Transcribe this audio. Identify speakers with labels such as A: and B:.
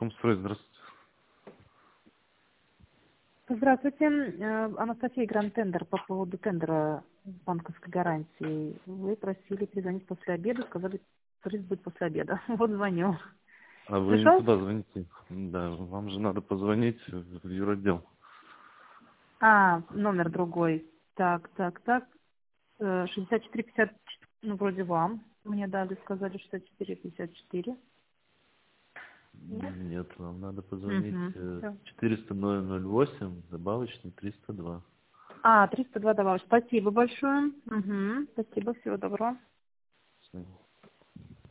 A: Промстрой, здравствуйте.
B: Здравствуйте. Анастасия, Гранд-тендер по поводу тендера банковской гарантии. Вы просили перезвонить после обеда, сказали, турист будет после обеда. Вот звоню.
A: А вы не
B: Пришел?
A: туда звоните? Да, вам же надо позвонить в юротдел.
B: Номер другой. Так. 64-54, ну, вроде вам. Мне дали, сказали 64-54. Нет?
A: Нет, вам надо позвонить
B: Угу.
A: 400-008, добавочный 302.
B: 302 добавочка. Спасибо большое. Угу. Спасибо, всего доброго.
A: Всё.